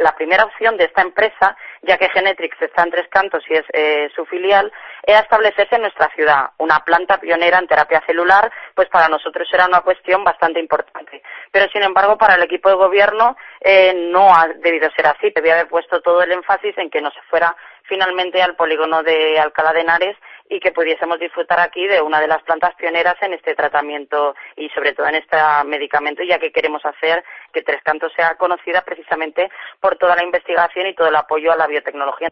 la primera opción de esta empresa, ya que Genetrix está en Tres Cantos y es su filial, era establecerse en nuestra ciudad, una planta pionera en terapia celular, pues para nosotros era una cuestión bastante importante. Pero sin embargo, para el equipo de gobierno no ha debido ser así, debía haber puesto todo el énfasis en que no se fuera finalmente al polígono de Alcalá de Henares y que pudiésemos disfrutar aquí de una de las plantas pioneras en este tratamiento y sobre todo en este medicamento, ya que queremos hacer que Tres Cantos sea conocida precisamente por toda la investigación y todo el apoyo a la biotecnología.